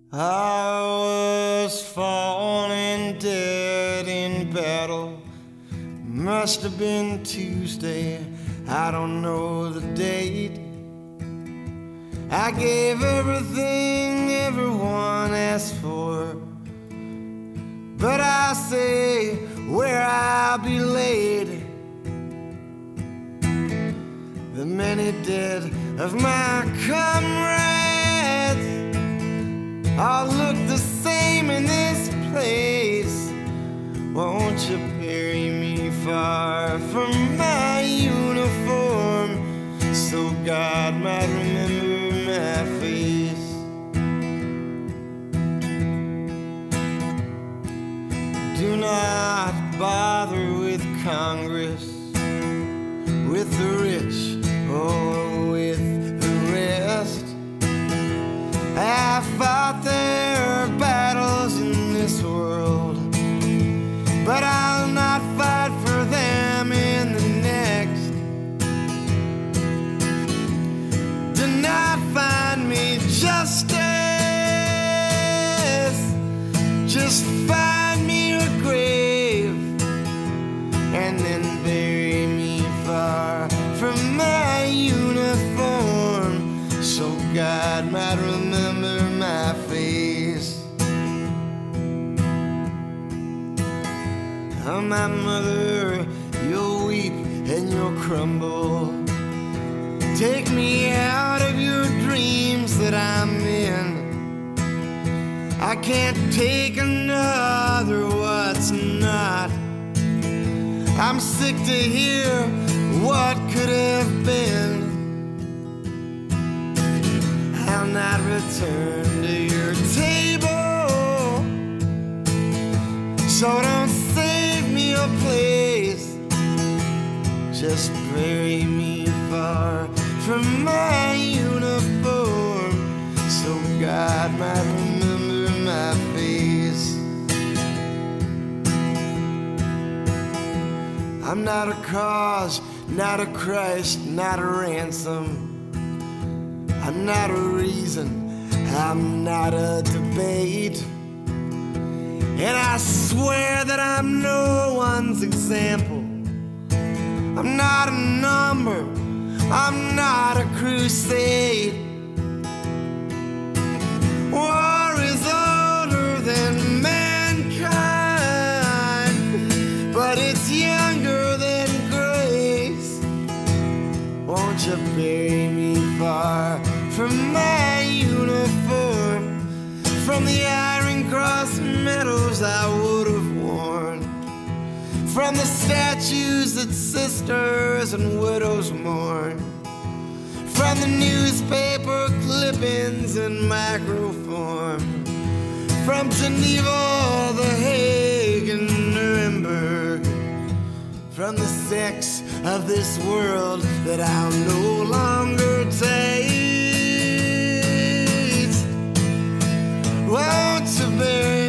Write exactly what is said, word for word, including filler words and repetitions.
I was falling dead in battle. Must have been Tuesday, I don't know the date. I gave everything everyone asked for, but I say where I'll be laid. The many dead of my comrades all look the same in this place. Won't you bury me far from my uniform, so God might remember my face? Do not bother with Congress, with the rich or with the rest. I fought their battles in this world, but I'll not fight for them in the next. Do not find me justice, just find me a grave, and then bury me far from my uniform, so God might remember my face. Oh, my mother, you'll weep and you'll crumble. Take me out of your dreams that I'm in. I can't take another what's not. I'm sick to hear what could have been. I'll not return to your table, so don't save me a place. Just bury me far from my uniform, so God might remember my face. I'm not a cause, not a Christ, not a ransom. I'm not a reason, I'm not a debate. And I swear that I'm no one's example. I'm not a number, I'm not a crusade. War is older than mankind, but it's younger than grace. Won't you bury me far from my uniform, from the Iron Cross medals I would have worn, from the statues that sisters and widows mourn, from the newspaper clippings in microform, from Geneva, The Hague, and Nuremberg, from the sex of this world that I'll no longer taste. Won't you bury